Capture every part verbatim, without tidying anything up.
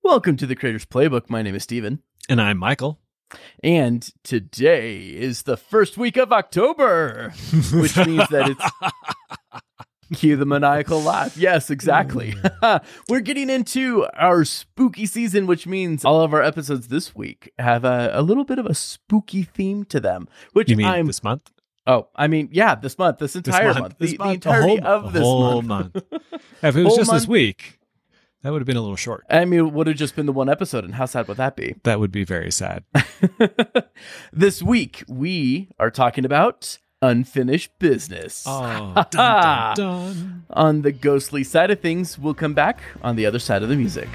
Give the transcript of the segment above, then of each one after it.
Welcome to the Creator's Playbook. My name is Steven. And I'm Michael. And today is the first week of October, which means that it's... Cue the maniacal laugh. Yes, exactly. We're getting into our spooky season, which means all of our episodes this week have a, a little bit of a spooky theme to them. Which You mean I'm this month? Oh, I mean, yeah, this month, this entire This month, month, this the, month, the entirety the whole, of this the whole month. month. Yeah, if it was Whole just month. this week, that would have been a little short. I mean, it would have just been the one episode, and how sad would that be? That would be very sad. This week, we are talking about unfinished business. Oh, dun, dun, dun. On the ghostly side of things, we'll come back on the other side of the music.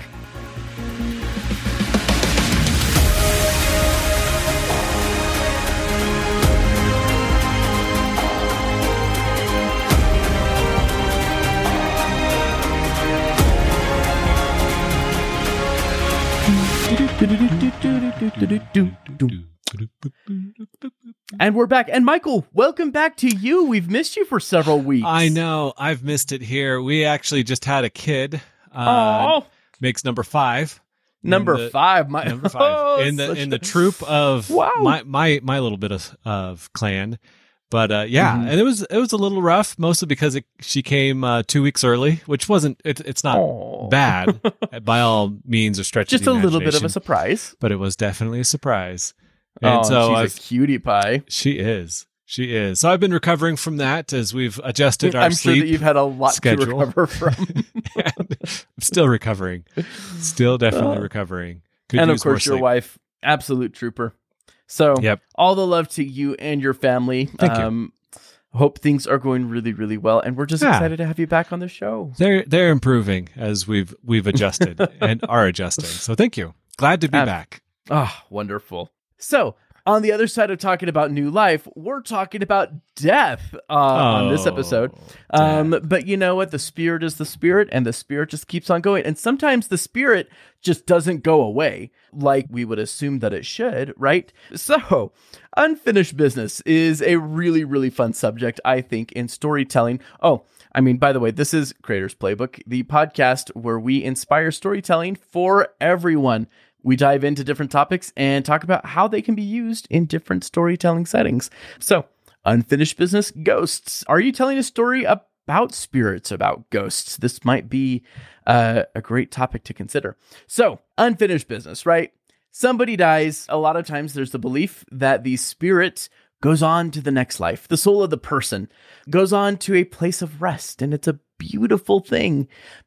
And we're back. And Michael, welcome back to you. We've missed you for several weeks. I know. I've missed it here. We actually just had a kid. Uh, uh, makes number five. Number the, five. My, number five. Oh, in the in a... the troop of wow. my, my my little bit of, of clan. But uh, yeah, Mm-hmm. and it was it was a little rough, mostly because it, she came uh, two weeks early, which wasn't it, it's not Aw. bad by all means or stretch. Just of a the little bit of a imagination, surprise. but it was definitely a surprise. And Oh, so she's I've, a cutie pie. she is, she is. So I've been recovering from that as we've adjusted our I'm sleep sure that you've had a lot schedule. to recover from. And I'm still recovering, still definitely Oh. recovering. Could And of use more course, your sleep. wife, absolute trooper. So, Yep. all the love to you and your family. Thank you. um, Hope things are going really, really well, and we're just Yeah. excited to have you back on the show. They're they're improving as we've we've adjusted and are adjusting. So thank you. Glad to be Ab- back. Ah, wonderful. So, on the other side of talking about new life, we're talking about death uh, on this episode. Oh, Um, death. but you know what? The spirit is the spirit, and the spirit just keeps on going. And sometimes the spirit just doesn't go away like we would assume that it should, right? So, unfinished business is a really, really fun subject, I think, in storytelling. Oh, I mean, by the way, this is Creator's Playbook, the podcast where we inspire storytelling for everyone. We dive into different topics and talk about how they can be used in different storytelling settings. So, unfinished business, ghosts. Are you telling a story about spirits, about ghosts? This might be uh, a great topic to consider. So, unfinished business, right? Somebody dies. A lot of times there's the belief that the spirit goes on to the next life. The soul of the person goes on to a place of rest, and it's a beautiful thing.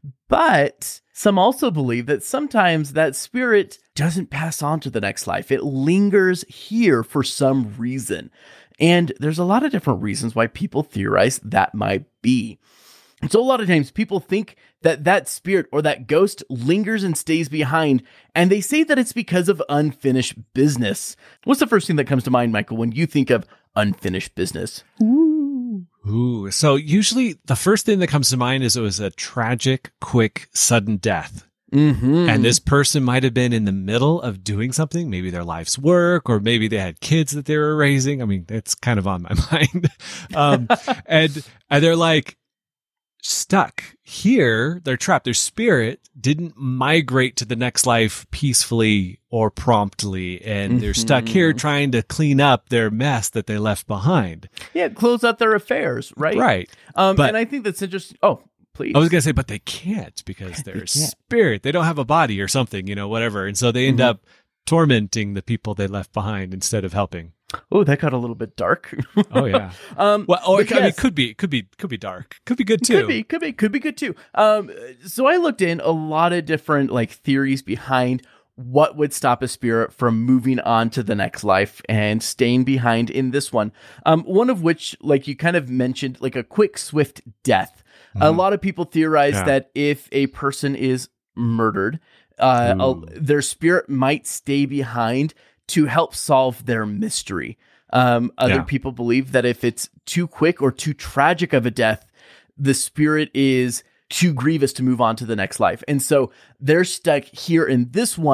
But some also believe that sometimes that spirit doesn't pass on to the next life. It lingers here for some reason. And there's a lot of different reasons why people theorize that might be. So a lot of times people think that that spirit or that ghost lingers and stays behind, and they say that it's because of unfinished business. What's the first thing that comes to mind, Michael, when you think of unfinished business? Ooh. Ooh. So usually the first thing that comes to mind is it was a tragic, quick, sudden death. Mm-hmm. And this person might have been in the middle of doing something, maybe their life's work, or maybe they had kids that they were raising. I mean, it's kind of on my mind. um, and, and they're like, stuck here. They're trapped. Their spirit didn't migrate to the next life peacefully or promptly, and they're stuck here trying to clean up their mess that they left behind. Yeah, close out their affairs, right? Right. Um, But- and I think that's interesting. Oh, please. I was going to say, but they can't because they're They can't. spirit. They don't have a body or something, you know, whatever. And so they end Mhm. up tormenting the people they left behind instead of helping. Oh, that got a little bit dark. Oh yeah. um, Well, or but I mean, yes. could be, could be, could be dark. Could be good too. Could be, could be, could be good too. Um, so I looked in a lot of different like theories behind what would stop a spirit from moving on to the next life and staying behind in this one. Um, one of which, like you kind of mentioned, like a quick, swift death. A Mhm. lot of people theorize Yeah. that if a person is murdered, uh, a- Ooh. their spirit might stay behind to help solve their mystery. Um, other Yeah. people believe that if it's too quick or too tragic of a death, the spirit is too grievous to move on to the next life. And so they're stuck here in this one,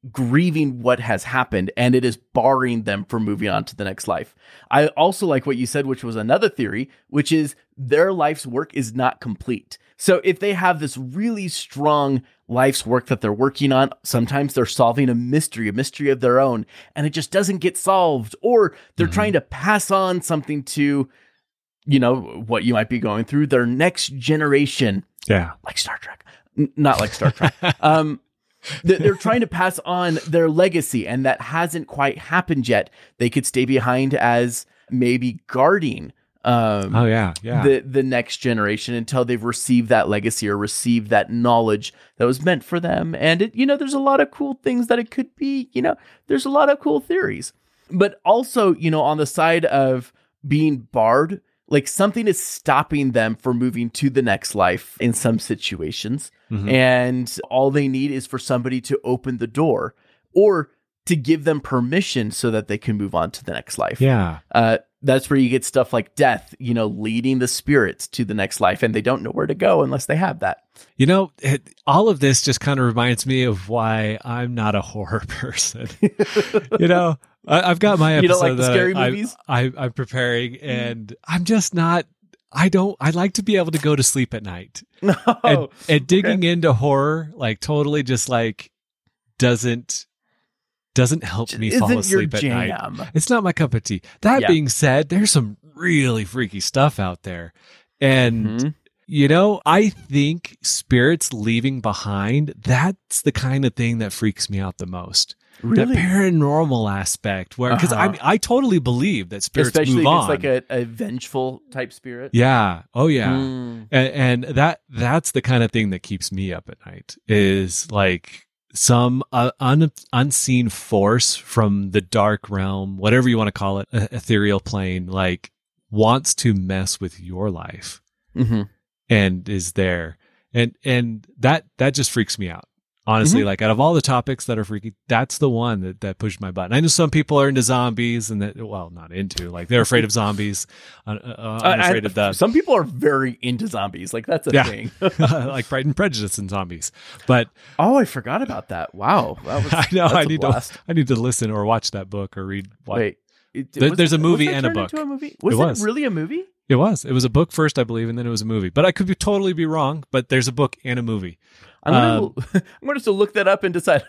grieving what has happened, and it is barring them from moving on to the next life. I also like what you said, which was another theory, which is their life's work is not complete. So if they have this really strong life's work that they're working on, sometimes they're solving a mystery, a mystery of their own, and it just doesn't get solved, or they're mm-hmm. trying to pass on something to, you know, what you might be going through, their next generation. Yeah. Like Star Trek. N- not like Star Trek. um, they're trying to pass on their legacy, and that hasn't quite happened yet. They could stay behind as maybe guarding um, oh yeah, yeah. the the next generation until they've received that legacy or received that knowledge that was meant for them. And it, you know, there's a lot of cool things that it could be. You know, there's a lot of cool theories, but also, you know, on the side of being barred, like something is stopping them from moving to the next life in some situations. Mm-hmm. And all they need is for somebody to open the door or to give them permission so that they can move on to the next life. Yeah. Uh, that's where you get stuff like death, you know, leading the spirits to the next life, and they don't know where to go unless they have that. You know, it, all of this just kind of reminds me of why I'm not a horror person. You know, I, I've got my episode you don't like the that scary I, movies? I, I, I'm preparing, and I'm just not. I don't. I like to be able to go to sleep at night. No, and, and digging okay. into horror, like totally, just like doesn't. doesn't help me Isn't fall asleep your at jam. night. It's not my cup of tea. That Yeah. being said, there's some really freaky stuff out there. And, Mm-hmm. you know, I think spirits leaving behind, that's the kind of thing that freaks me out the most. Really? The paranormal aspect, where, because Uh-huh. I I totally believe that spirits Especially move if on. it's like a, a vengeful type spirit. Yeah. Oh, yeah. Mm. And, and that that's the kind of thing that keeps me up at night, is like some uh, un, unseen force from the dark realm, whatever you want to call it, uh, ethereal plane, like wants to mess with your life Mm-hmm. and is there. And, and that, that just freaks me out. Honestly, Mm-hmm. like out of all the topics that are freaky, that's the one that, that pushed my button. I know some people are into zombies and that, well, not into, like they're afraid of zombies. Uh, uh, I'm I- afraid I- of the, Some people are very into zombies. Like that's a Yeah. thing. like Pride and Prejudice and zombies. But Oh, I forgot about that. Wow. That was, I know that's I a need blast. to, I need to listen or watch that book or read. What, Wait. It, There- was there's it- a movie was that and a turned book. into a movie? Was It it, was. really a movie? It was. It was a book first, I believe, and then it was a movie. But I could be totally be wrong. But there's a book and a movie. I'm gonna, Um, I'm going to look that up and decide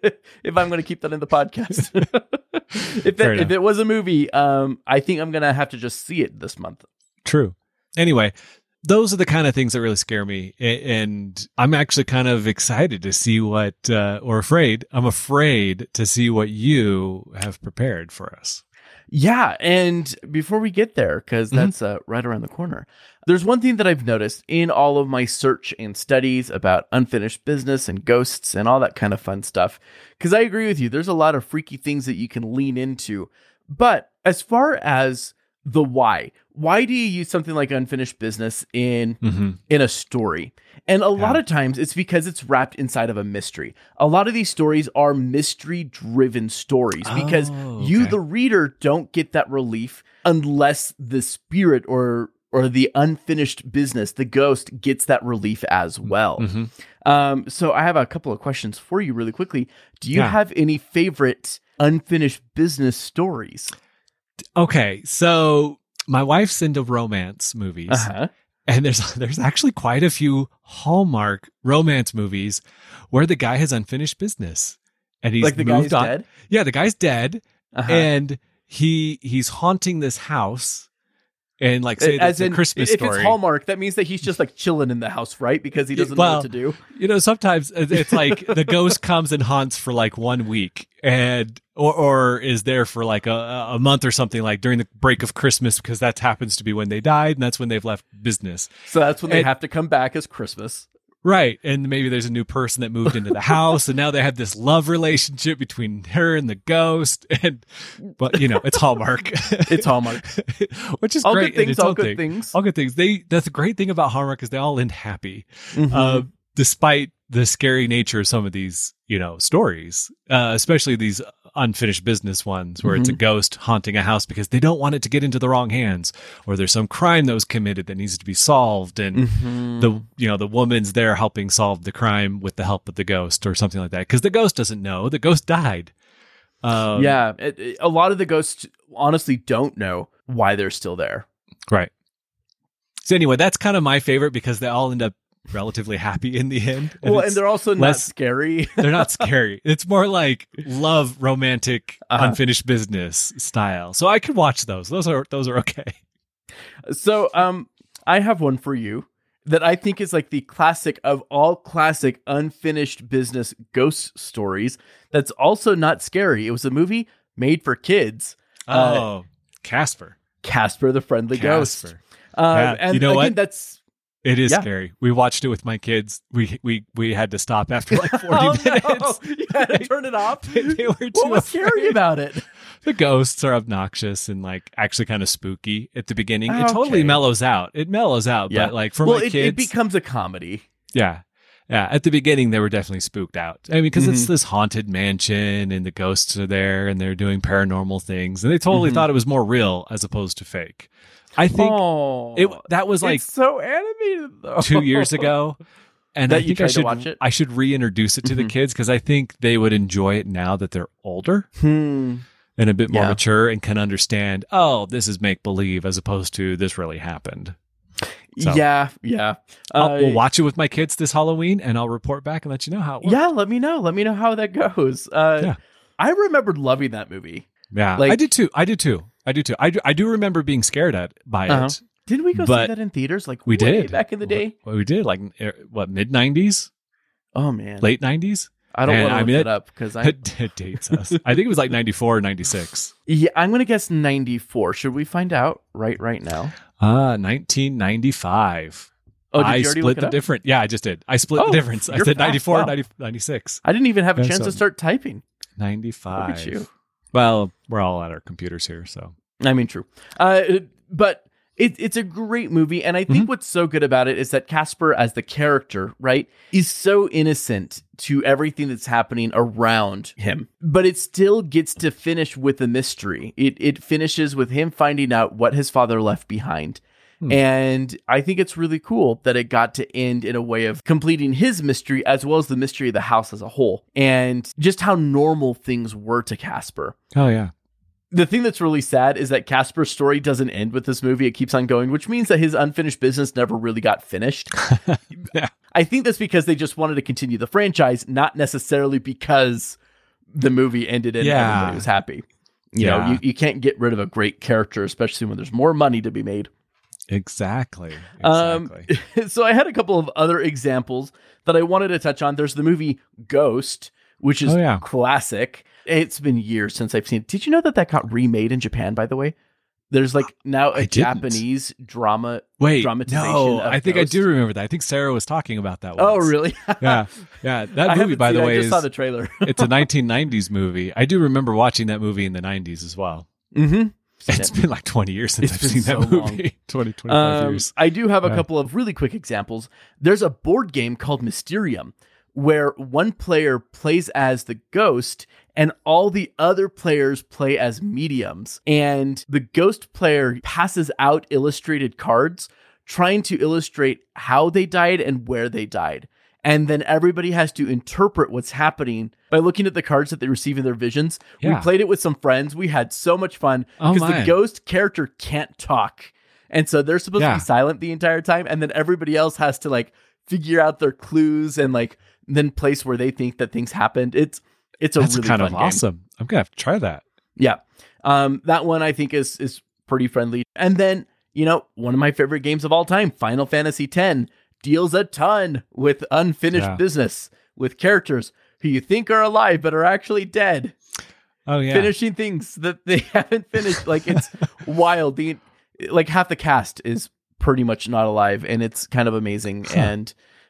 if I'm going to keep that in the podcast. if, Fair it, if enough. it was a movie, um, I think I'm going to have to just see it this month. True. Anyway, those are the kind of things that really scare me, A- and I'm actually kind of excited to see what, uh, or afraid. I'm afraid to see what you have prepared for us. Yeah, and before we get there, because Mhm. that's uh, right around the corner, there's one thing that I've noticed in all of my search and studies about unfinished business and ghosts and all that kind of fun stuff, because I agree with you, there's a lot of freaky things that you can lean into. But as far as the why, why do you use something like unfinished business in Mm-hmm. in a story? And a lot Yeah. of times it's because it's wrapped inside of a mystery. A lot of these stories are mystery driven stories because Oh, you, okay. the reader, don't get that relief unless the spirit or or the unfinished business, the ghost, gets that relief as well. Mhm. Um, so I have a couple of questions for you really quickly. Do you Yeah. have any favorite unfinished business stories? Okay, so my wife's into romance movies. Uh-huh. And there's there's actually quite a few Hallmark romance movies where the guy has unfinished business, and he's Like the moved guy's on. dead? Yeah, the guy's dead, Uh-huh. and he he's haunting this house, and like say As that's a in, Christmas if story. it's Hallmark, that means that he's just like chilling in the house, right? Because he doesn't know Well, what to do. You know, sometimes it- it's like the ghost comes and haunts for like one week, and or or is there for like a, a month or something, like during the break of Christmas, because that happens to be when they died, and that's when they've left business. So that's when they And- have to come back as Christmas. Right. And maybe there's a new person that moved into the house, and now they have this love relationship between her and the ghost. And, but you know, it's Hallmark. It's Hallmark. Which is All great. good in things, its all own good thing. things. All good things. They, that's the great thing about Hallmark is they all end happy. Mhm. Uh, despite the scary nature of some of these, you know, stories, uh, especially these unfinished business ones where mm-hmm. it's a ghost haunting a house because they don't want it to get into the wrong hands, or there's some crime that was committed that needs to be solved, and mm-hmm. the you know the woman's there helping solve the crime with the help of the ghost or something like that, because the ghost doesn't know the ghost died. Um, yeah, it, it, a lot of the ghosts honestly don't know why they're still there. Right. So anyway, that's kind of my favorite because they all end up relatively happy in the end. And well, and they're also less, not scary. They're not scary. It's more like love, romantic, uh-huh. unfinished business style. So I could watch those. Those are those are okay. So um, I have one for you that I think is like the classic of all classic unfinished business ghost stories. That's also not scary. It was a movie made for kids. Oh, uh, Casper. Casper the Friendly Casper. Ghost. Uh, yeah. And you know again, what? that's It is yeah. scary. We watched it with my kids. We we we had to stop after like forty oh, minutes. No. You had to turn it off. They, they were too what was afraid. scary about it? The ghosts are obnoxious and like actually kind of spooky at the beginning. Okay. It totally mellows out. It mellows out, yeah. but like for well, my it, kids, it becomes a comedy. Yeah, yeah. At the beginning, they were definitely spooked out. I mean, because mm-hmm. it's this haunted mansion and the ghosts are there and they're doing paranormal things, and they totally mm-hmm. thought it was more real as opposed to fake. I think oh, it that was like it's so animated though. two years ago, and that I think I should watch it? I should reintroduce it to mm-hmm. the kids because I think they would enjoy it now that they're older hmm. and a bit more yeah. mature and can understand. Oh, this is make believe as opposed to this really happened. So, yeah, yeah. I'll, Uh, we'll watch it with my kids this Halloween, and I'll report back and let you know how it works. Yeah, let me know. Let me know how that goes. Uh, yeah. I remembered loving that movie. Yeah, like, I did too. I did too. I do too. I do, I do remember being scared at by uh-huh. it. Didn't we go but see that in theaters? Like we way did back in the day. Well, we did like what mid nineties, oh man, late nineties. I don't and, want to I look mean, it up because I it, it dates us. I think it was like ninety-four or ninety-six. Yeah, I'm gonna guess ninety-four. Should we find out right right now? Uh nineteen ninety-five. Oh, did I you already split look it the up? difference. Yeah, I just did. I split Oh, the difference. I you're said fast. ninety-four, Wow. ninety, ninety-six. I didn't even have a Yeah, chance so- to start typing. ninety-five. Look at you. Well, we're all at our computers here, so. I mean, true. Uh, but it, it's a great movie. And I think Mhm. what's so good about it is that Casper, as the character, right, is so innocent to everything that's happening around him. But it still gets to finish with a mystery. It, it finishes with him finding out what his father left behind. Hmm. And I think it's really cool that it got to end in a way of completing his mystery as well as the mystery of the house as a whole. And just how normal things were to Casper. Oh, yeah. The thing that's really sad is that Casper's story doesn't end with this movie. It keeps on going, which means that his unfinished business never really got finished. Yeah. I think that's because they just wanted to continue the franchise, not necessarily because the movie ended and Yeah. everybody was happy. You Yeah. know, you, you can't get rid of a great character, especially when there's more money to be made. Exactly. Um, Exactly. so I had a couple of other examples that I wanted to touch on. There's the movie Ghost, which is Oh, yeah. classic. It's been years since I've seen it. Did you know that that got remade in Japan, by the the way? There's like now a I didn't. Japanese drama Wait, dramatization no, of I think Ghost. I do remember that. I think Sarah was talking about that once. Oh, really? Yeah. Yeah. That I movie, haven't by seen the it. way, I just is saw the trailer. it's a nineteen nineties movie. I do remember watching that movie in the nineties as well. Mm-hmm. It's been like twenty years since It's I've been seen that so long. movie. twenty, twenty-five Um, years. I do have a Yeah. couple of really quick examples. There's a board game called Mysterium where one player plays as the ghost and all the other players play as mediums. And the ghost player passes out illustrated cards trying to illustrate how they died and where they died. And then everybody has to interpret what's happening by looking at the cards that they receive in their visions. Yeah. We played it with some friends. We had so much fun Oh, because my. the ghost character can't talk. And so they're supposed Yeah. to be silent the entire time. And then everybody else has to like figure out their clues and like then place where they think that things happened. It's it's a That's really kind fun of game. awesome. I'm going to have to try that. Yeah. Um, that one I think is is pretty friendly. And then, you know, one of my favorite games of all time, Final Fantasy X, deals a ton with unfinished Yeah. business, with characters who you think are alive but are actually dead. Oh, yeah. Finishing things that they haven't finished. Like it's wild. The like half the cast is pretty much not alive, and it's kind of amazing. Huh. And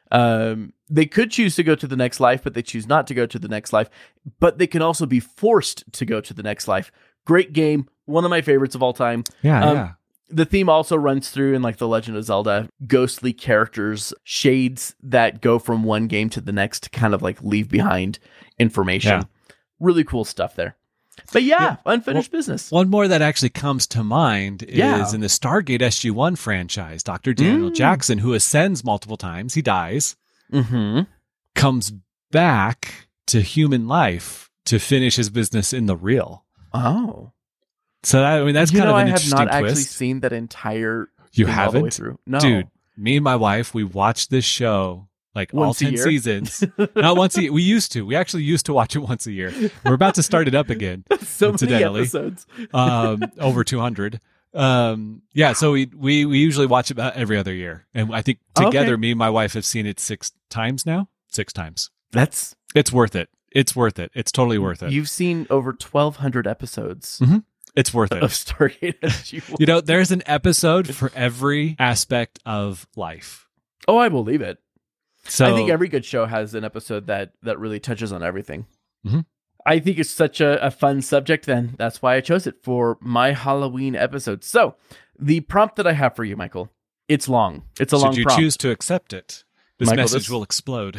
um, they could choose to go to the next life, but they choose not to go to the next life. But they can also be forced to go to the next life. Great game. One of my favorites of all time. Yeah, Um, yeah. The theme also runs through in like The Legend of Zelda, ghostly characters, shades that go from one game to the next to kind of like leave behind information. Yeah. Really cool stuff there. But yeah, Yeah. unfinished business. One more that actually comes to mind is Yeah. in the Stargate S G one franchise, Doctor Daniel Mm. Jackson, who ascends multiple times, he dies, Mm-hmm. comes back to human life to finish his business in the real. Oh. So that, I mean, that's you kind know, of an I have interesting not actually twist. seen that entire You thing all the way haven't? through. No. Dude, me and my wife, we watched this show like all Once a ten year? seasons. Not once a year. We used to. We actually used to watch it once a year. We're about to start it up again. so many incidentally. episodes. um, over two hundred. Um, yeah, so we, we we usually watch about every other year. And I think together, Okay. me and my wife have seen it six times now. Six times. That's It's worth it. It's worth it. It's totally worth it. You've seen over twelve hundred episodes Mhm. It's worth it. of Stargate S G one. You know, there's an episode for every aspect of life. Oh, I believe it. So I think every good show has an episode that that really touches on everything. Mhm. I think it's such a, a fun subject, then that's why I chose it for my Halloween episode. So, the prompt that I have for you, Michael, it's long. It's a should long you prompt. choose to accept it, this Michael, message this- will explode.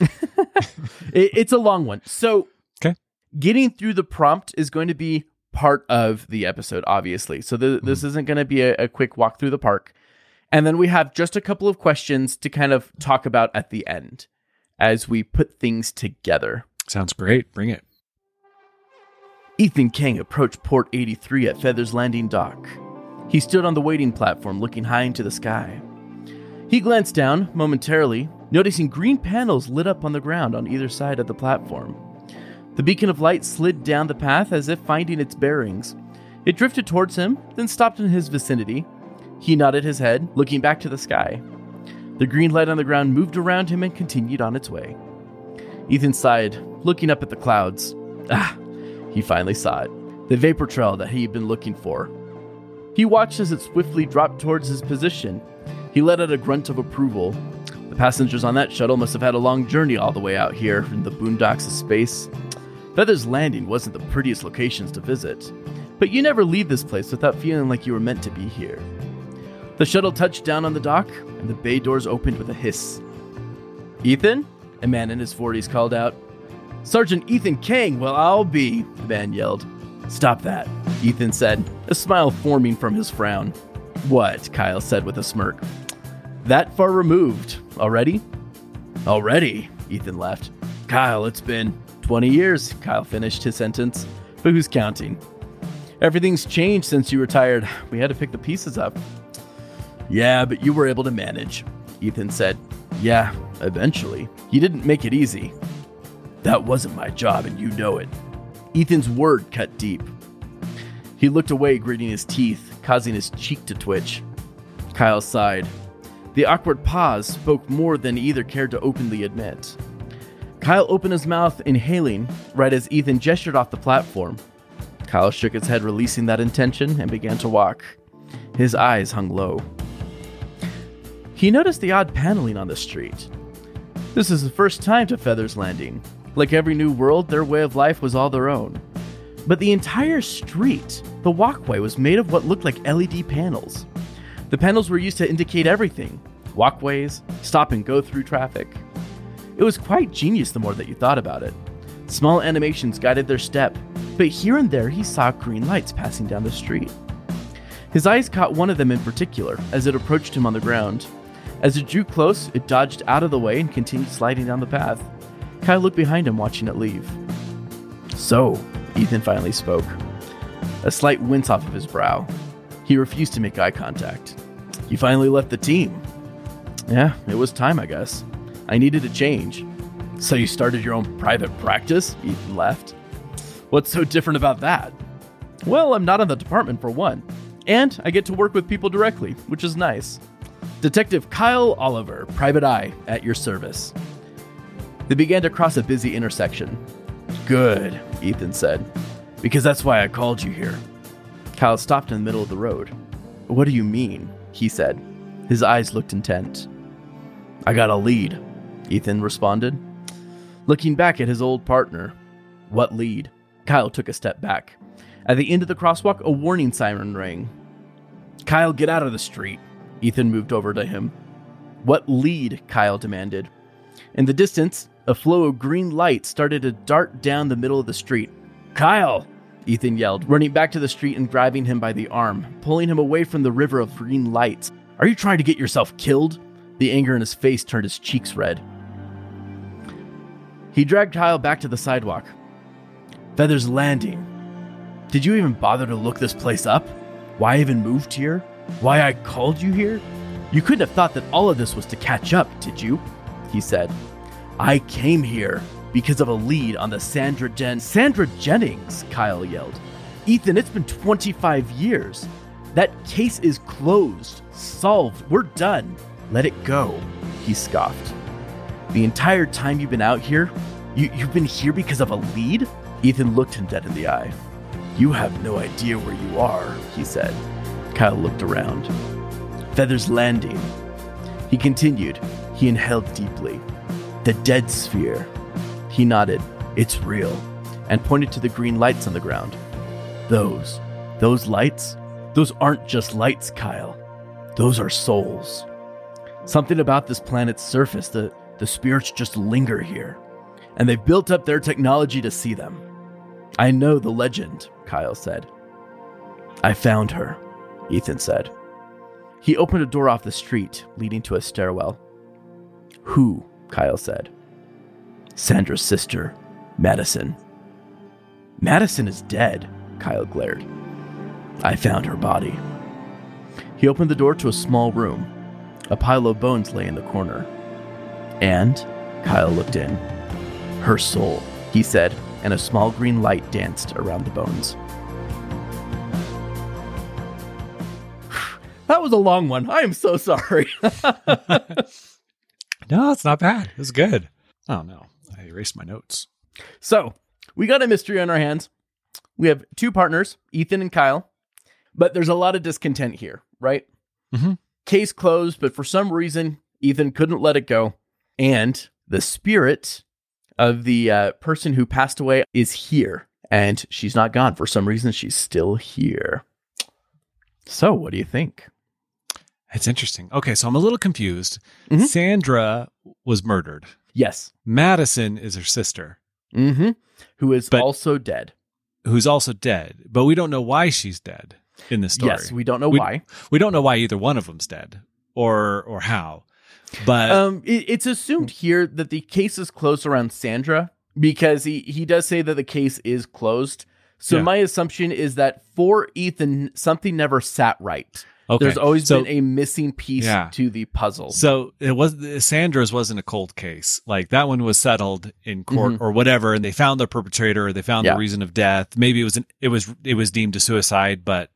It- it's a long one. So, Okay. getting through the prompt is going to be part of the episode, obviously. So, the, this isn't going to be a, a quick walk through the park. And then we have just a couple of questions to kind of talk about at the end as we put things together. Sounds great. Bring it. Ethan King approached Port eighty-three at Feathers Landing Dock. He stood on the waiting platform looking high into the sky. He glanced down momentarily, noticing green panels lit up on the ground on either side of the platform. The beacon of light slid down the path as if finding its bearings. It drifted towards him, then stopped in his vicinity. He nodded his head, looking back to the sky. The green light on the ground moved around him and continued on its way. Ethan sighed, looking up at the clouds. Ah, he finally saw it. The vapor trail that he had been looking for. He watched as it swiftly dropped towards his position. He let out a grunt of approval. The passengers on that shuttle must have had a long journey all the way out here in the boondocks of space. Feathers Landing wasn't the prettiest locations to visit, but you never leave this place without feeling like you were meant to be here. The shuttle touched down on the dock, and the bay doors opened with a hiss. Ethan? A man in his forties called out. Sergeant Ethan King, well, I'll be, the man yelled. Stop that, Ethan said, a smile forming from his frown. What? Kyle said with a smirk. That far removed. Already? Already, Ethan laughed. Kyle, it's been twenty years, Kyle finished his sentence. But who's counting? Everything's changed since you retired. We had to pick the pieces up. Yeah, but you were able to manage, Ethan said. Yeah, eventually. You didn't make it easy. That wasn't my job, and you know it. Ethan's word cut deep. He looked away, gritting his teeth, causing his cheek to twitch. Kyle sighed. The awkward pause spoke more than either cared to openly admit. Kyle opened his mouth, inhaling, right as Ethan gestured off the platform. Kyle shook his head, releasing that intention, and began to walk. His eyes hung low. He noticed the odd paneling on the street. This is the first time to Feathers Landing. Like every new world, their way of life was all their own. But the entire street, the walkway, was made of what looked like L E D panels. The panels were used to indicate everything: walkways, stop and go through traffic. It was quite genius the more that you thought about it. Small animations guided their step, but here and there he saw green lights passing down the street. His eyes caught one of them in particular as it approached him on the ground. As it drew close, it dodged out of the way and continued sliding down the path. Kyle looked behind him, watching it leave. So, Ethan finally spoke. A slight wince off of his brow. He refused to make eye contact. You finally left the team. Yeah, it was time, I guess. I needed a change. So you started your own private practice? Ethan laughed. What's so different about that? Well, I'm not in the department for one. And I get to work with people directly, which is nice. Detective Kyle Oliver, Private Eye, at your service. They began to cross a busy intersection. Good, Ethan said, because that's why I called you here. Kyle stopped in the middle of the road. What do you mean? He said. His eyes looked intent. I got a lead, Ethan responded, looking back at his old partner. What lead? Kyle took a step back. At the end of the crosswalk, a warning siren rang. Kyle, get out of the street. Ethan moved over to him. What lead? Kyle demanded. In the distance, a flow of green light started to dart down the middle of the street. Kyle! Ethan yelled, running back to the street and grabbing him by the arm, pulling him away from the river of green lights. Are you trying to get yourself killed? The anger in his face turned his cheeks red. He dragged Kyle back to the sidewalk. Feather's Landing. Did you even bother to look this place up? Why I even moved here? Why I called you here? You couldn't have thought that all of this was to catch up, did you? He said. I came here because of a lead on the Sandra Jen... Sandra Jennings, Kyle yelled. Ethan, it's been twenty-five years. That case is closed, solved, we're done. Let it go, he scoffed. The entire time you've been out here, you, you've been here because of a lead? Ethan looked him dead in the eye. You have no idea where you are, he said. Kyle looked around. Feather's Landing. He continued. He inhaled deeply. The dead sphere. He nodded. It's real. And pointed to the green lights on the ground. Those. Those lights? Those aren't just lights, Kyle. Those are souls. Something about this planet's surface, the, the spirits just linger here. And they've built up their technology to see them. I know the legend, Kyle said. I found her, Ethan said. He opened a door off the street, leading to a stairwell. Who? Kyle said. Sandra's sister, Madison. Madison is dead, Kyle glared. I found her body. He opened the door to a small room. A pile of bones lay in the corner. And, Kyle looked in. Her soul, he said, and a small green light danced around the bones. That was a long one. I am so sorry. No, it's not bad. It was good. Oh, no. I erased my notes. So, we got a mystery on our hands. We have two partners, Ethan and Kyle, but there's a lot of discontent here, right? Mm-hmm. Case closed, but for some reason, Ethan couldn't let it go. And the spirit of the uh, person who passed away is here, and she's not gone. For some reason, she's still here. So, what do you think? It's interesting. Okay, so I'm a little confused. Mm-hmm. Sandra was murdered. Yes. Madison is her sister. Mm-hmm. Who is But- also dead. Who's also dead, but we don't know why she's dead in this story. Yes, we don't know we, why. We don't know why either one of them's dead or or how. But Um, it, it's assumed here that the case is closed around Sandra because he, he does say that the case is closed. So Yeah. my assumption is that for Ethan, something never sat right. okay. There's always so, been a missing piece Yeah. to the puzzle. So it was Sandra's wasn't a cold case. Like that one was settled in court Mhm. or whatever, and they found the perpetrator. Or they found Yeah. the reason of death. Maybe it was an, it was it was deemed a suicide, but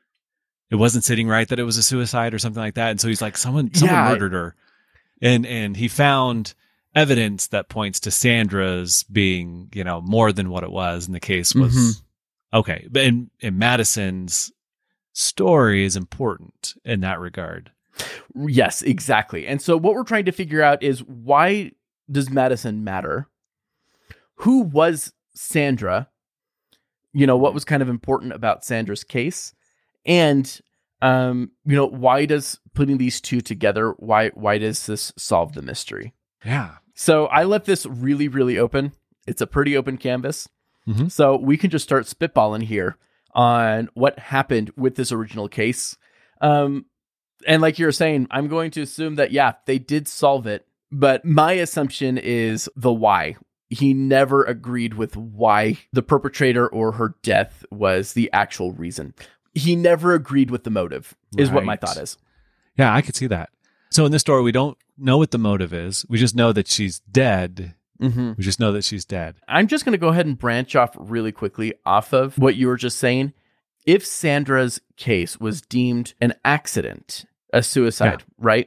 it wasn't sitting right that it was a suicide or something like that. And so he's like, someone someone Yeah. murdered her, and and he found evidence that points to Sandra's being, you know, more than what it was, and the case was Mhm. okay. But in, in Madison's story is important in that regard. Yes, exactly. And so what we're trying to figure out is why does Madison matter? Who was Sandra? You know, what was kind of important about Sandra's case? And, um, you know, why does putting these two together, why, why does this solve the mystery? Yeah. So I left this really, really open. It's a pretty open canvas. Mhm. So we can just start spitballing here on what happened with this original case. Um, and like you were saying, I'm going to assume that, yeah, they did solve it. But my assumption is the why. He never agreed with why the perpetrator or her death was the actual reason. He never agreed with the motive, is what my Right. thought is. Yeah, I could see that. So in this story, we don't know what the motive is. We just know that she's dead. Mm-hmm. We just know that she's dead. I'm just going to go ahead and branch off really quickly off of what you were just saying. If Sandra's case was deemed an accident, a suicide, Yeah. right?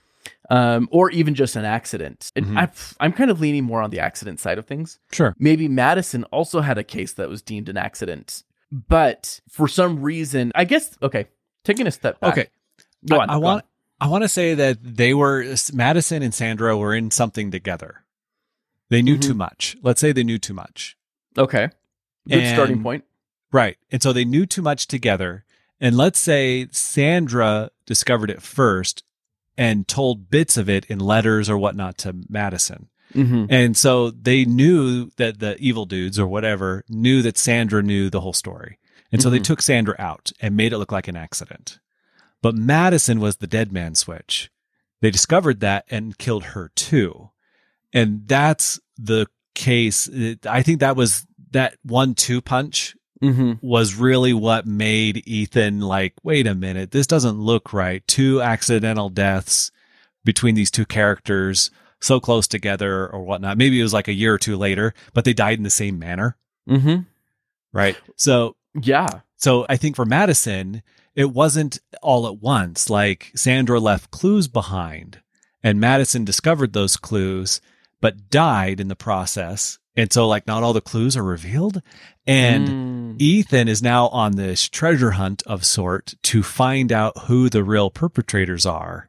Um, or even just an accident. And Mhm. I, I'm kind of leaning more on the accident side of things. Sure. Maybe Madison also had a case that was deemed an accident. But for some reason, I guess, okay, taking a step back. Okay. Go I, on. I go want on. I want to say that they were Madison and Sandra were in something together. They knew Mhm. too much. Let's say they knew too much. Okay. Good And- starting point. Right. And so they knew too much together. And let's say Sandra discovered it first and told bits of it in letters or whatnot to Madison. Mm-hmm. And so they knew that the evil dudes or whatever knew that Sandra knew the whole story. And so Mm-hmm. they took Sandra out and made it look like an accident. But Madison was the dead man switch. They discovered that and killed her too. And that's the case. I think that was that one two punch Mm-hmm. was really what made Ethan like, wait a minute, this doesn't look right. Two accidental deaths between these two characters so close together or whatnot. Maybe it was like a year or two later, but they died in the same manner. Mm-hmm. Right. So, Yeah. so I think for Madison, it wasn't all at once. Like Sandra left clues behind and Madison discovered those clues, but died in the process. And so like not all the clues are revealed. And Mm. Ethan is now on this treasure hunt of sort to find out who the real perpetrators are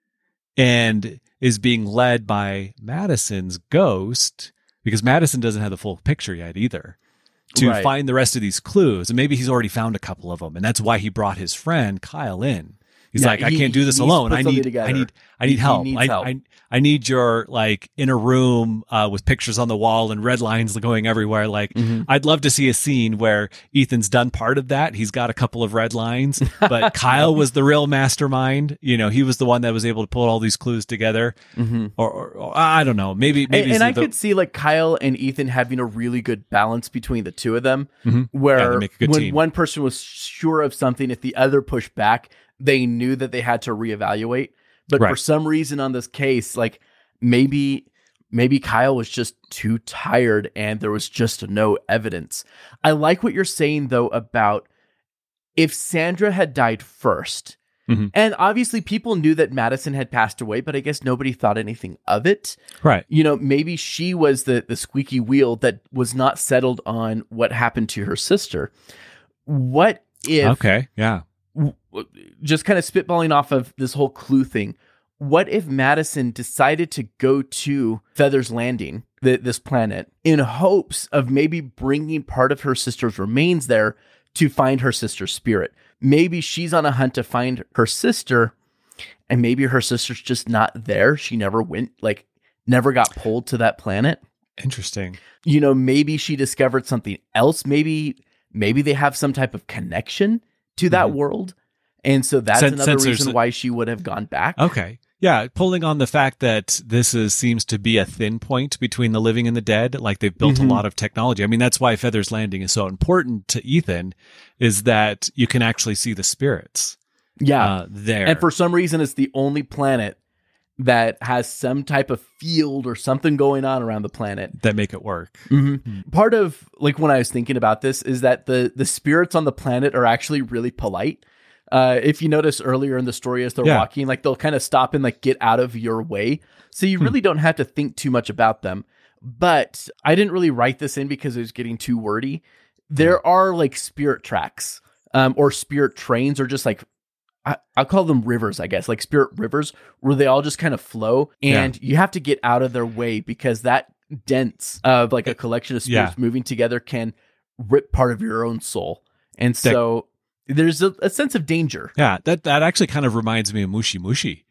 and is being led by Madison's ghost because Madison doesn't have the full picture yet either to Right. find the rest of these clues. And maybe he's already found a couple of them. And that's why he brought his friend Kyle in. He's Yeah, like, I he- can't do he this needs to alone. put I something need, together. I need, I need He- he help. needs I, help. I, I need your like in a room uh, with pictures on the wall and red lines going everywhere. Like, Mhm. I'd love to see a scene where Ethan's done part of that. He's got a couple of red lines, but Kyle was the real mastermind. You know, he was the one that was able to pull all these clues together. Mm-hmm. Or, or, or I don't know, maybe, maybe And, and I the- could see like Kyle and Ethan having a really good balance between the two of them, Mhm. Yeah, where they make a good when team. one person was sure of something, if the other pushed back, they knew that they had to reevaluate. But for Right. some reason on this case, like maybe maybe Kyle was just too tired and there was just no evidence. I like what you're saying though about if Sandra had died first. Mhm. And obviously people knew that Madison had passed away, but I guess nobody thought anything of it. right. You know, maybe she was the the squeaky wheel that was not settled on what happened to her sister. What if Okay. Yeah. w- just kind of spitballing off of this whole clue thing, what if Madison decided to go to Feather's Landing, the, this planet, in hopes of maybe bringing part of her sister's remains there to find her sister's spirit? Maybe she's on a hunt to find her sister, and maybe her sister's just not there. She never went, like, never got pulled to that planet. Interesting. You know, maybe she discovered something else. Maybe, maybe they have some type of connection to that Mhm. world. And so that's Since- another since there's reason a- why she would have gone back. Okay. Yeah, pulling on the fact that this is seems to be a thin point between the living and the dead. Like they've built Mhm. a lot of technology. I mean, that's why Feather's Landing is so important to Ethan, is that you can actually see the spirits Yeah. uh, there. And for some reason, it's the only planet that has some type of field or something going on around the planet. that make it work. Mm-hmm. Part of like when I was thinking about this is that the the spirits on the planet are actually really polite. Uh, if you notice earlier in the story as they're Yeah. walking, like they'll kind of stop and like get out of your way. So you really don't have to think too much about them. But I didn't really write this in because it was getting too wordy. There are like spirit tracks um, or spirit trains or just like, I, I'll call them rivers, I guess, like spirit rivers where they all just kind of flow and you have to get out of their way because that dense of like a collection of spirits Yeah. moving together can rip part of your own soul. And so there's a, a sense of danger. Yeah, that that actually kind of reminds me of Mushi Mushi.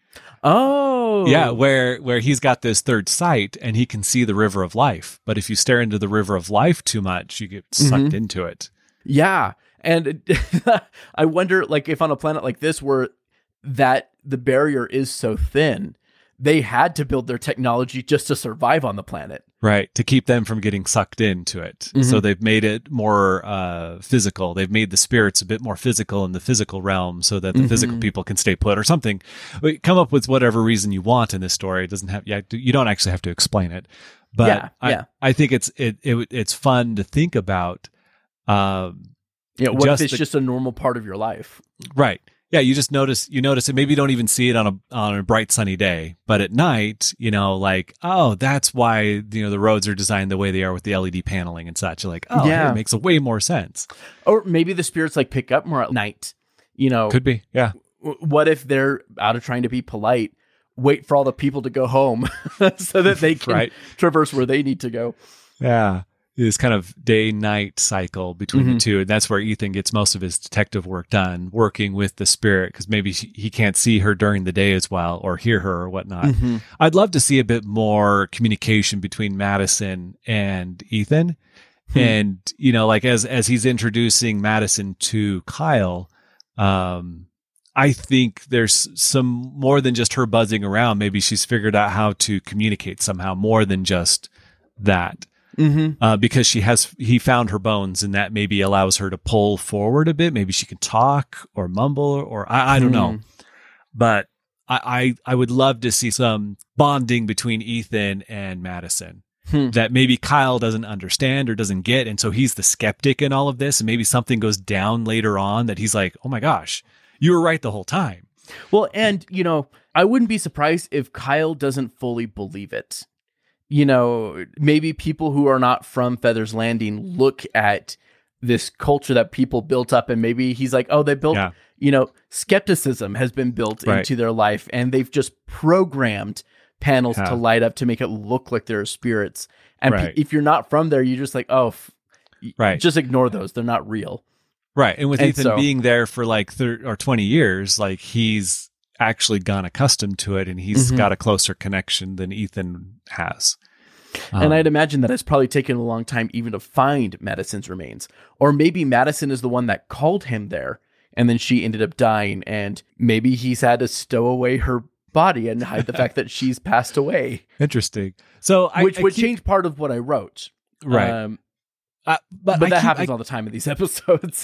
Oh, Yeah, where where he's got this third sight and he can see the river of life. But if you stare into the river of life too much, you get sucked Mhm. into it. Yeah. And I wonder, like, if on a planet like this where that the barrier is so thin, they had to build their technology just to survive on the planet. Right, to keep them from getting sucked into it. Mhm. So they've made it more uh, physical. They've made the spirits a bit more physical in the physical realm so that the Mhm. physical people can stay put or something. But come up with whatever reason you want in this story. It doesn't have, yeah, you don't actually have to explain it. But Yeah, I, yeah. I think it's it, it it's fun to think about. Um, You know, what Just if it's the- just a normal part of your life? Right. Yeah, you just notice you notice it. Maybe you don't even see it on a on a bright sunny day, but at night, you know, like, oh, that's why, you know, the roads are designed the way they are with the L E D paneling and such. You're like, oh, yeah, Yeah. it makes a way more sense. Or maybe the spirits like pick up more at night. You know, Could be, yeah. w- what if they're out of trying to be polite, wait for all the people to go home so that they can Right. traverse where they need to go? Yeah. this kind of day-night cycle between Mhm. the two. And that's where Ethan gets most of his detective work done, working with the spirit, because maybe she, he can't see her during the day as well or hear her or whatnot. Mhm. I'd love to see a bit more communication between Madison and Ethan. Hmm. And, you know, like as, as he's introducing Madison to Kyle, um, I think there's some more than just her buzzing around. Maybe she's figured out how to communicate somehow more than just that. Mhm. Uh, because she has, he found her bones, and that maybe allows her to pull forward a bit. Maybe she can talk or mumble, or, or I, I don't know. But I, I, I would love to see some bonding between Ethan and Madison Hmm. that maybe Kyle doesn't understand or doesn't get. And so he's the skeptic in all of this. And maybe something goes down later on that he's like, oh my gosh, you were right the whole time. Well, and, you know, I wouldn't be surprised if Kyle doesn't fully believe it. You know, maybe people who are not from Feather's Landing look at this culture that people built up, and maybe he's like, oh, they built, Yeah. you know, skepticism has been built Right. into their life, and they've just programmed panels Yeah. to light up to make it look like there are spirits. And pe- Right. if you're not from there, you're just like, oh, f- Right. just ignore those. They're not real. Right. And with And Ethan so- being there for like thirty or twenty years, like he's actually gone accustomed to it, and he's Mhm. got a closer connection than Ethan has. And Um, I'd imagine that it's probably taken a long time even to find Madison's remains. Or maybe Madison is the one that called him there, and then she ended up dying, and maybe he's had to stow away her body and hide the fact that she's passed away, Interesting. So I, which I would keep- change part of what I wrote. Right. Um, Uh, but but I that keep, happens I, all the time in these episodes.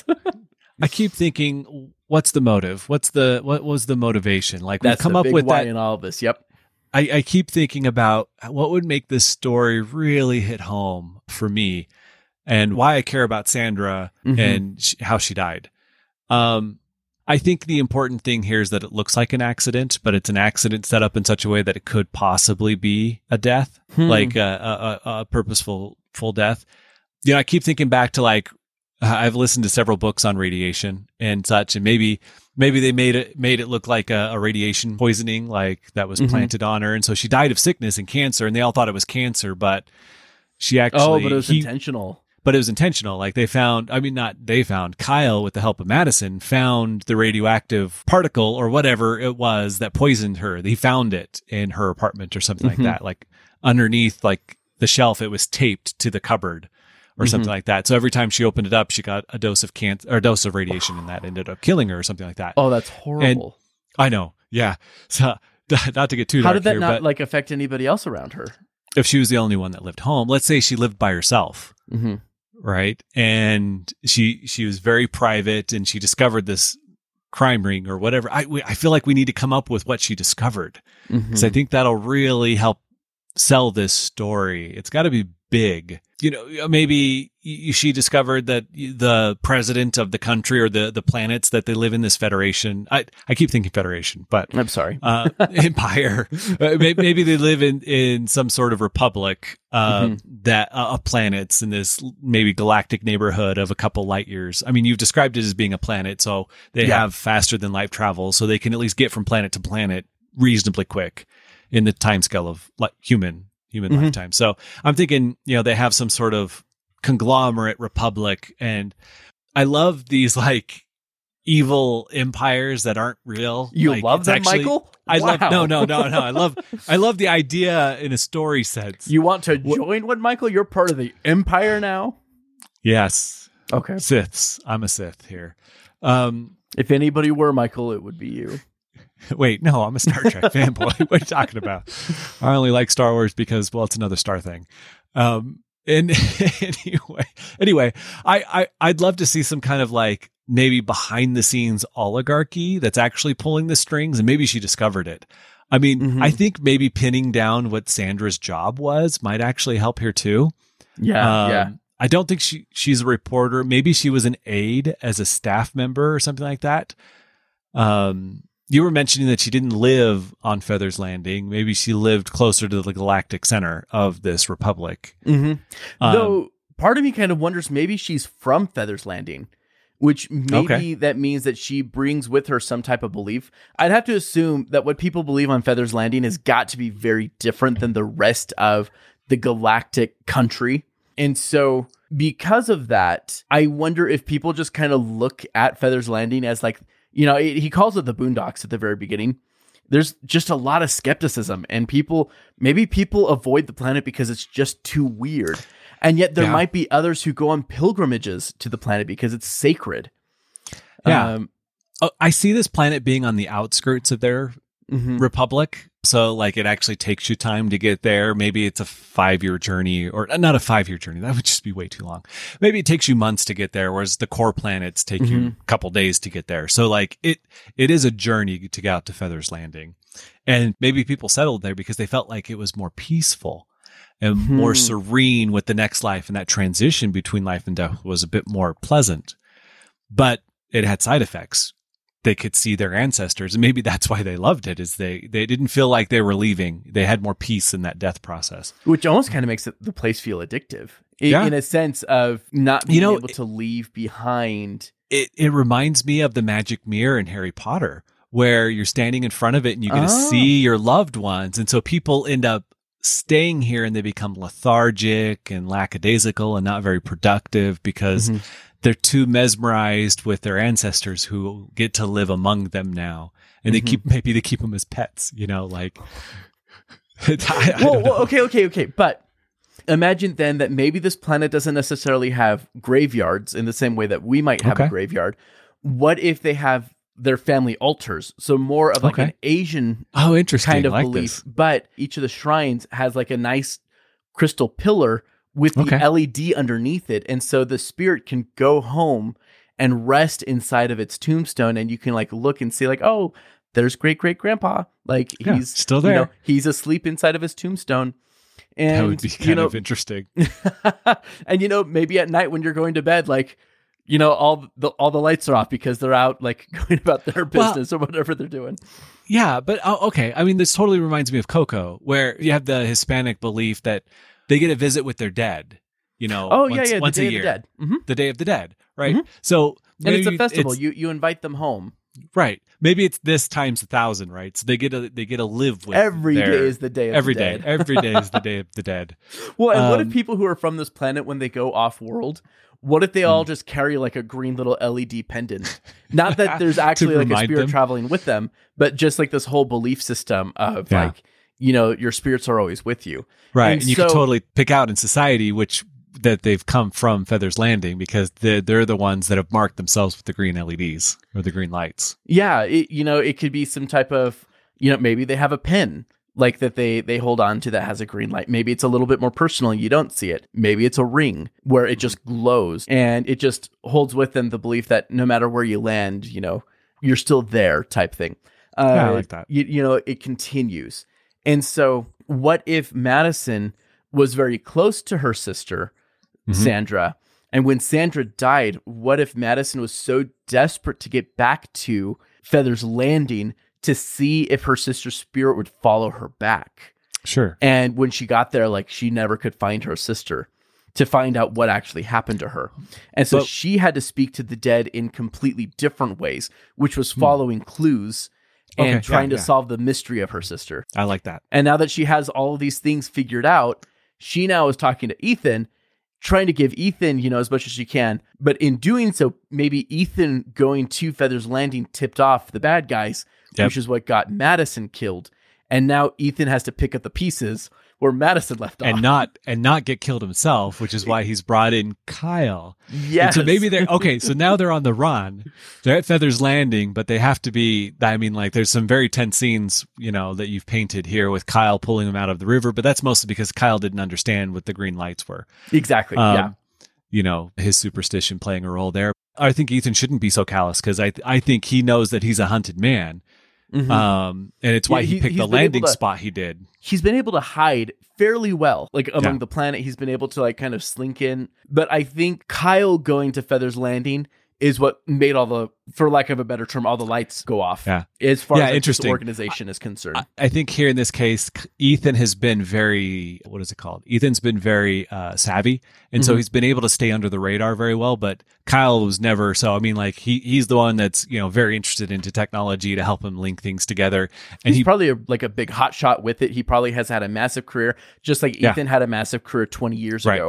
I keep thinking, what's the motive? What's the what was the motivation? Like we That's come the up big with why that. in all of this. Yep. I, I keep thinking about what would make this story really hit home for me, and why I care about Sandra Mhm. and sh- how she died. Um, I think the important thing here is that it looks like an accident, but it's an accident set up in such a way that it could possibly be a death, Hmm. like a, a, a purposeful full death. You know, I keep thinking back to like uh, I've listened to several books on radiation and such, and maybe maybe they made it made it look like a, a radiation poisoning, like that was Mhm. planted on her, and so she died of sickness and cancer, and they all thought it was cancer, but she actually Oh, but it was he- intentional. but it was intentional. Like they found, I mean, not they found, Kyle, with the help of Madison, found the radioactive particle or whatever it was that poisoned her. He found it in her apartment or something Mhm. like that. Like underneath, like the shelf, it was taped to the cupboard or Mhm. something like that. So every time she opened it up, she got a dose of cancer or a dose of radiation, and that ended up killing her or something like that. Oh, that's horrible. I know. Yeah. So not to get too How dark did that here, not but like affect anybody else around her? if she was the only one that lived home, let's say she lived by herself. Mm-hmm. Right. And she, she was very private, and she discovered this crime ring or whatever. I, we, I feel like we need to come up with what she discovered, because I think that'll really help sell this story. It's got to be big. You know, maybe y- she discovered that the president of the country or the, the planets that they live in, this federation, I, I keep thinking federation, but I'm sorry. uh, empire. Uh, may- Maybe they live in, in some sort of republic uh, Mhm. that uh, of planets in this maybe galactic neighborhood of a couple light years. I mean, you've described it as being a planet, so they Yeah. have faster than light travel, so they can at least get from planet to planet reasonably quick in the timescale of like human human Mhm. lifetime. So I'm thinking, you know, they have some sort of conglomerate republic, and I love these like evil empires that aren't real. You Like, love it's them, actually- Michael? I love Wow. no, no, no, no. I love I love the idea in a story sense. You want to join one, Michael? You're part of the Empire now? Yes. Okay. Siths. I'm a Sith here. Um If anybody were Michael, it would be you. wait, no, I'm a Star Trek fanboy. What are you talking about? I only like Star Wars because, well, it's another Star thing. Um and anyway, anyway, I, I I'd love to see some kind of like maybe behind the scenes oligarchy that's actually pulling the strings, and maybe she discovered it. I mean, Mhm. I think maybe pinning down what Sandra's job was might actually help here too. Yeah, Um, yeah. I don't think she she's a reporter. Maybe she was an aide as a staff member or something like that. Um, you were mentioning that she didn't live on Feather's Landing. Maybe she lived closer to the galactic center of this republic. Mm-hmm. Um, Though part of me kind of wonders maybe she's from Feather's Landing, which maybe Okay. that means that she brings with her some type of belief. I'd have to assume that what people believe on Feather's Landing has got to be very different than the rest of the galactic country. And so because of that, I wonder if people just kind of look at Feather's Landing as like, you know, it, he calls it the Boondocks at the very beginning. There's just a lot of skepticism, and people, maybe people avoid the planet because it's just too weird. And yet there Yeah. might be others who go on pilgrimages to the planet because it's sacred. Yeah. Um, Oh, I see this planet being on the outskirts of their mhm. republic. So like it actually takes you time to get there. Maybe it's a five year journey, or not a five year journey. That would just be way too long. Maybe it takes you months to get there, whereas the core planets take you Mhm. a couple days to get there. So like it, it is a journey to get out to Feather's Landing. And maybe people settled there because they felt like it was more peaceful and Mhm. more serene with the next life. And that transition between life and death was a bit more pleasant, but it had side effects. They could see their ancestors, and maybe that's why they loved it, is they, they didn't feel like they were leaving. They had more peace in that death process. Which almost kind of makes it, the place feel addictive in, Yeah. in a sense of not being You know, able to leave behind. It it reminds me of the magic mirror in Harry Potter, where you're standing in front of it and you get to Oh. see your loved ones. And so people end up staying here and they become lethargic and lackadaisical and not very productive because Mhm. they're too mesmerized with their ancestors who get to live among them now. And they Mhm. keep, maybe they keep them as pets, you know, like, I, I Well, don't well, know. okay, okay, okay. But imagine then that maybe this planet doesn't necessarily have graveyards in the same way that we might have Okay. a graveyard. What if they have their family altars? So more of like Okay. an Asian Oh, interesting. kind of I like belief, this. but each of the shrines has like a nice crystal pillar with the Okay. L E D underneath it. And so the spirit can go home and rest inside of its tombstone, and you can like look and see like, oh, there's great great grandpa. Like Yeah, he's still you know, there. he's asleep inside of his tombstone. And That would be kind you know, of interesting. and you know, maybe at night when you're going to bed, like, you know, all the all the lights are off because they're out like going about their Well- business or whatever they're doing. Yeah, but oh, okay. I mean, this totally reminds me of Coco, where you have the Hispanic belief that they get a visit with their dead. You know, Oh once, yeah, yeah, the once Day a of year, the Dead. hmm the Day of the Dead, right? Mhm. So And it's a maybe festival. it's- You you invite them home. right? Maybe it's this times a thousand, right? So they get to they get to live with Every day their- is the Day of every the day. Dead. Every day is the Day of the Dead. Well, and what if Um, people who are from this planet, when they go off world, what if they all just carry like a green little L E D pendant? Not that there's actually like a remind spirit them. traveling with them, but just like this whole belief system of Yeah. like, you know, your spirits are always with you. Right, And and, you so- can totally pick out in society which that they've come from Feather's Landing because they're, they're the ones that have marked themselves with the green L E Ds or the green lights. Yeah, it, you know, it could be some type of, you know, maybe they have a pen like that they they hold on to that has a green light. Maybe it's a little bit more personal and you don't see it. Maybe it's a ring where it just glows and it just holds with them the belief that no matter where you land, you know, you're still there type thing. Uh, Yeah, I like that. You, you know, it continues. And so what if Madison was very close to her sister, Mhm. Sandra, and when Sandra died, what if Madison was so desperate to get back to Feather's Landing to see if her sister's spirit would follow her back? Sure. And when she got there, like, she never could find her sister to find out what actually happened to her. And so But- she had to speak to the dead in completely different ways, which was following clues and Hmm. Okay, trying yeah, to yeah. solve the mystery of her sister. I like that. And now that she has all of these things figured out, she now is talking to Ethan, trying to give Ethan, you know, as much as she can. But in doing so, maybe Ethan going to Feather's Landing tipped off the bad guys, Yep. which is what got Madison killed. And now Ethan has to pick up the pieces where Madison left off. And not and not get killed himself, which is why he's brought in Kyle. yes. And so maybe they're okay. So now they're on the run. They're at Feather's Landing, but they have to be. I mean, like there's some very tense scenes, you know, that you've painted here with Kyle pulling them out of the river. But that's mostly because Kyle didn't understand what the green lights were. Exactly. Um, yeah. You know, his superstition playing a role there. I think Ethan shouldn't be so callous because I I think he knows that he's a hunted man. Mhm. Um, and it's why Yeah, he, he- picked he's the been able landing to- spot he did. He's been able to hide fairly well, like among Yeah. the planet. He's been able to like kind of slink in. But I think Kyle going to Feather's Landing is what made all the, for lack of a better term, all the lights go off. Yeah. As far Yeah, as like, this interesting. organization is concerned. I, I think here in this case, Ethan has been very, what is it called? Ethan's been very uh, savvy. And so Mhm. he's been able to stay under the radar very well, but Kyle was never. So, I mean, like he, he's the one that's, you know, very interested into technology to help him link things together. And He's he, probably a, like a big hot shot with it. He probably has had a massive career, just like Yeah. Ethan had a massive career twenty years Right. ago.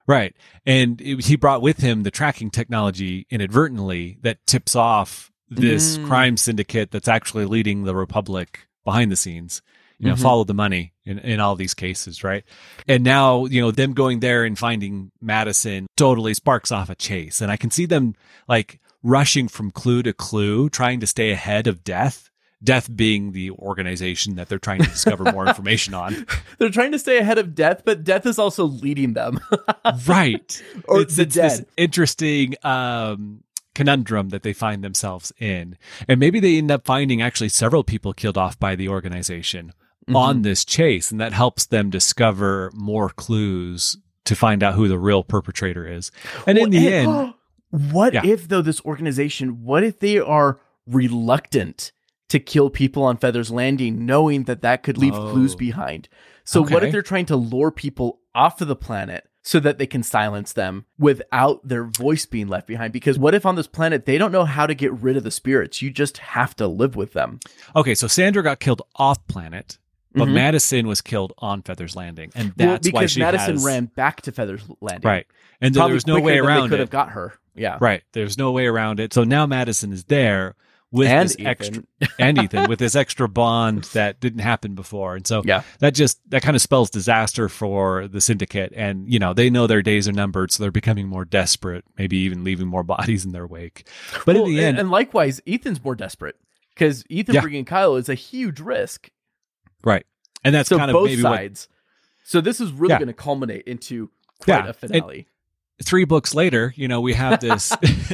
Right. And it, he brought with him the tracking technology inadvertently that tips off this Mm. crime syndicate that's actually leading the Republic behind the scenes. You know, Mhm. follow the money in, in all these cases, right? And now, you know, them going there and finding Madison totally sparks off a chase. And I can see them like rushing from clue to clue, trying to stay ahead of Death. Death being the organization that they're trying to discover more information on. They're trying to stay ahead of Death, but Death is also leading them. Right. Or it's, the it's this dead. interesting um, conundrum that they find themselves in. And maybe they end up finding actually several people killed off by the organization Mhm. on this chase. And that helps them discover more clues to find out who the real perpetrator is. And in Well, the and- end, what Yeah. if, though, this organization, what if they are reluctant to kill people on Feather's Landing, knowing that that could leave Oh. clues behind? So what Okay. if they're trying to lure people off of the planet so that they can silence them without their voice being left behind? Because what if on this planet, they don't know how to get rid of the spirits? You just have to live with them. okay, so Sandra got killed off planet, but Mhm. Madison was killed on Feather's Landing. And Well, that's why because she Madison has, ran back to Feather's Landing. Right. And there Probably was no quicker way than around they could it. have got her. Yeah. Right. There's no way around it. So now Madison is there with And this Ethan. extra and Ethan with this extra bond that didn't happen before. And so Yeah. that just that kind of spells disaster for the syndicate. And you know, they know their days are numbered, so they're becoming more desperate, maybe even leaving more bodies in their wake. But Well, in the and- end, and likewise, Ethan's more desperate because Ethan Yeah. bringing Kyle is a huge risk. right. And that's So kind of both maybe what sides. So this is really Yeah. going to culminate into quite Yeah. a finale. three books later, you know, we have this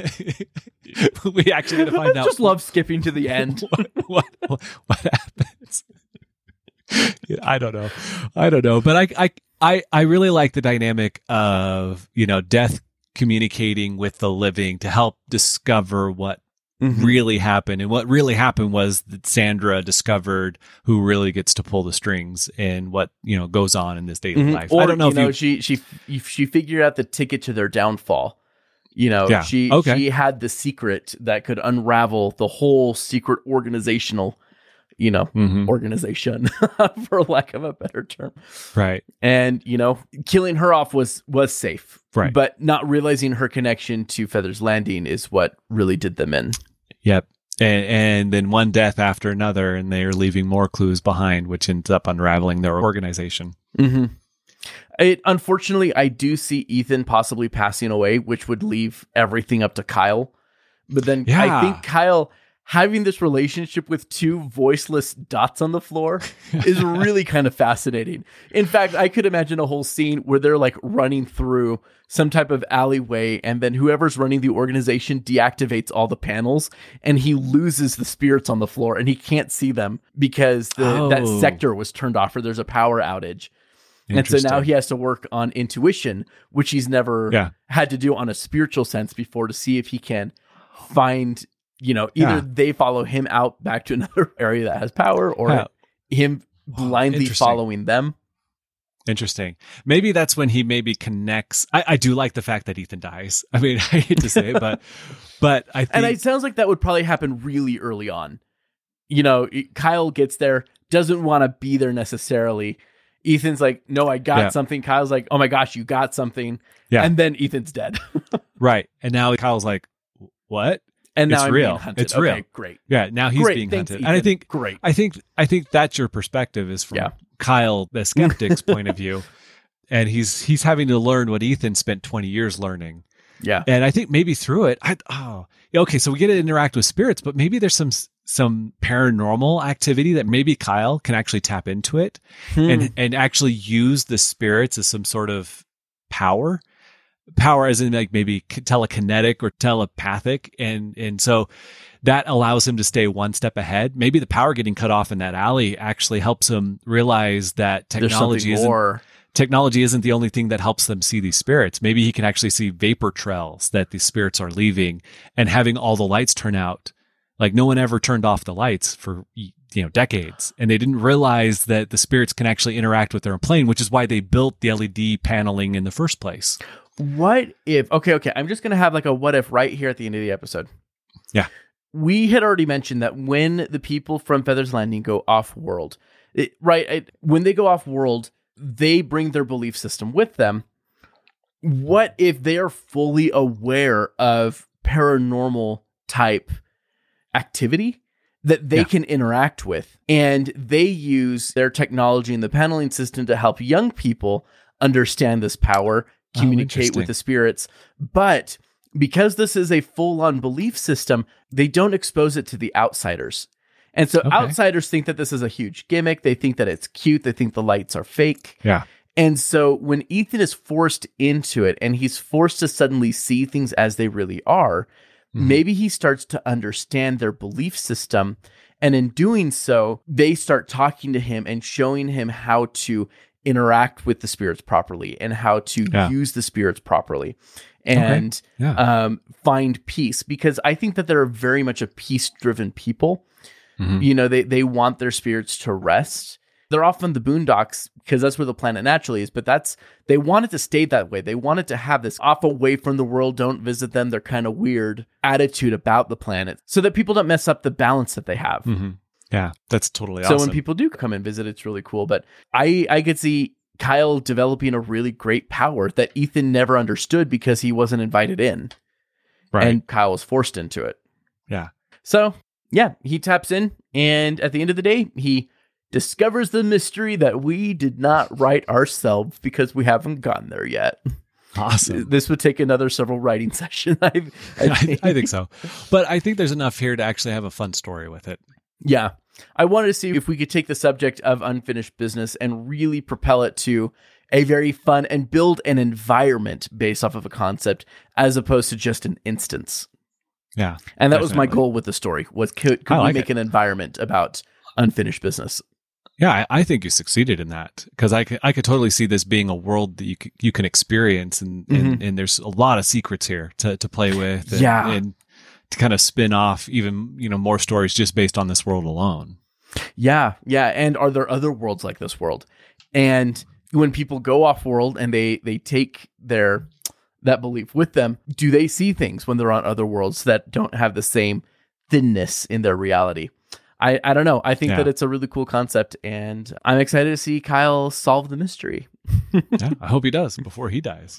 we actually get to find I out just love skipping to the end. what, what what happens. Yeah, I don't know. I don't know. But I, I I I really like the dynamic of, you know, Death communicating with the living to help discover what Mhm. really happened. And what really happened was that Sandra discovered who really gets to pull the strings and what, you know, goes on in this daily Mhm. life. Or, I don't know you if know, you she she she figured out the ticket to their downfall. You know, Yeah. she Okay. she had the secret that could unravel the whole secret organizational, you know, Mhm. organization, for lack of a better term. Right. And you know, killing her off was was safe, Right. But not realizing her connection to Feather's Landing is what really did them in. Yep. And, and then one death after another, and they're leaving more clues behind, which ends up unraveling their organization. Mm-hmm. It unfortunately, I do see Ethan possibly passing away, which would leave everything up to Kyle. But then I Yeah. think Kyle having this relationship with two voiceless dots on the floor is really kind of fascinating. In fact, I could imagine a whole scene where they're like running through some type of alleyway, and then whoever's running the organization deactivates all the panels, and he loses the spirits on the floor, and he can't see them because the, Oh. that sector was turned off, or there's a power outage. And so now Interesting. he has to work on intuition, which he's never Yeah. had to do on a spiritual sense before, to see if he can find, you know, either Yeah. they follow him out back to another area that has power, or Yeah. him blindly Interesting. following them. Interesting. Maybe that's when he maybe connects. I, I do like the fact that Ethan dies. I mean, I hate to say it, but but I think And it sounds like that would probably happen really early on. You know, Kyle gets there, doesn't want to be there necessarily. Ethan's like, no, I got Yeah. something. Kyle's like, oh my gosh, you got something. Yeah. And then Ethan's dead. right. And now Kyle's like, what? And now It's I'm real. being hunted. It's okay, real. Great. Yeah. Now he's great. being Thanks, hunted. Ethan. And I think great. I think I think that's your perspective, is from Yeah. Kyle, the skeptic's point of view. And he's he's having to learn what Ethan spent twenty years learning. Yeah. And I think maybe through it, I oh yeah, okay, so we get to interact with spirits, but maybe there's some some paranormal activity that maybe Kyle can actually tap into it Hmm. and and actually use the spirits as some sort of power. Power as in like maybe telekinetic or telepathic, and and so that allows him to stay one step ahead. Maybe the power getting cut off in that alley actually helps him realize that There's technology something isn't more. technology isn't the only thing that helps them see these spirits. Maybe he can actually see vapor trails that these spirits are leaving, and having all the lights turn out. Like no one ever turned off the lights for, you know, decades, and they didn't realize that the spirits can actually interact with their own plane, which is why they built the L E D paneling in the first place. What if, okay, okay, I'm just going to have like a what if right here at the end of the episode. Yeah. We had already mentioned that when the people from Feather's Landing go off world, it, right, it, when they go off world, they bring their belief system with them. what if they are fully aware of paranormal type activity that they yeah. can interact with, and they use their technology and the paneling system to help young people understand this power, communicate oh, with the spirits. But because this is a full-on belief system, they don't expose it to the outsiders. And so okay. outsiders think that this is a huge gimmick. They think that it's cute. They think the lights are fake. Yeah. And so when Ethan is forced into it and he's forced to suddenly see things as they really are, mm-hmm. maybe he starts to understand their belief system. And in doing so, they start talking to him and showing him how to interact with the spirits properly and how to yeah. use the spirits properly and okay. yeah. um, find peace. Because I think that they're very much a peace-driven people. Mm-hmm. You know, they, they want their spirits to rest. They're often the boondocks because that's where the planet naturally is, but that's, they want it to stay that way. They want it to have this off away from the world, don't visit them, they're kind of weird attitude about the planet so that people don't mess up the balance that they have. Mm-hmm. Yeah, that's totally so awesome. So when people do come and visit, it's really cool. But I, I could see Kyle developing a really great power that Ethan never understood because he wasn't invited in. Right. And Kyle was forced into it. Yeah. So yeah, he taps in, and at the end of the day, he discovers the mystery that we did not write ourselves because we haven't gotten there yet. Awesome. This would take another several writing sessions. I, I, think. I think so. But I think there's enough here to actually have a fun story with it. Yeah. I wanted to see if we could take the subject of unfinished business and really propel it to a very fun and build an environment based off of a concept as opposed to just an instance. Yeah. And that definitely. was my goal with the story, was could, could we like make it. an environment about unfinished business? Yeah, I, I think you succeeded in that because I could, I could totally see this being a world that you c- you can experience, and, mm-hmm. and and there's a lot of secrets here to, to play with, and, yeah, and to kind of spin off even you know more stories just based on this world alone. Yeah, yeah, and are there other worlds like this world? And when people go off world and they they take their that belief with them, do they see things when they're on other worlds that don't have the same thinness in their reality? I, I don't know. I think yeah. that it's a really cool concept, and I'm excited to see Kyle solve the mystery. Yeah, I hope he does before he dies.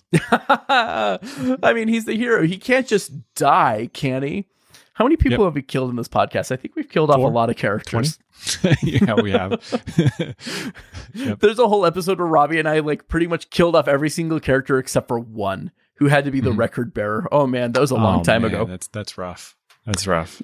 I mean, he's the hero. He can't just die, can he? How many people yep. have we killed in this podcast? I think we've killed Four? off a lot of characters. Yeah, we have. Yep. There's a whole episode where Robbie and I like pretty much killed off every single character except for one who had to be the mm-hmm. record bearer. Oh man, that was a long oh, time man. ago. That's that's rough. That's rough.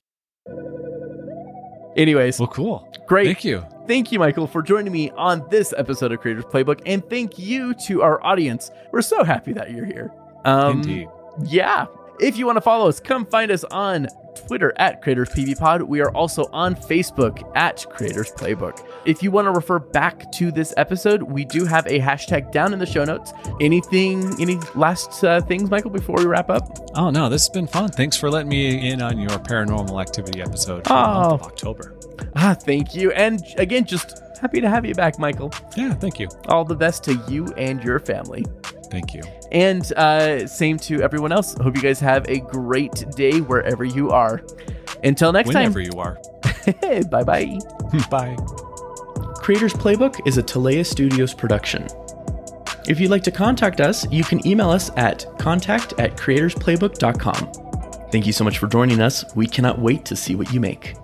Anyways. Well, cool. Great. Thank you. Thank you, Michael, for joining me on this episode of Creators Playbook. And thank you to our audience. We're so happy that you're here. Um, Indeed. Yeah. If you want to follow us, come find us on Twitter at Creators P V Pod. We are also on Facebook at Creators Playbook. If you want to refer back to this episode, we do have a hashtag down in the show notes. Anything, any last uh, things, Michael, before we wrap up? Oh, no, this has been fun. Thanks for letting me in on your paranormal activity episode for oh. the month of October. Ah, thank you. And again, just happy to have you back, Michael. Yeah, thank you. All the best to you and your family. Thank you. And uh, same to everyone else. Hope you guys have a great day wherever you are. Until next Whenever time. Whenever you are. Bye-bye. Bye. Creators Playbook is a Talea Studios production. If you'd like to contact us, you can email us at contact at creatorsplaybook dot com. Thank you so much for joining us. We cannot wait to see what you make.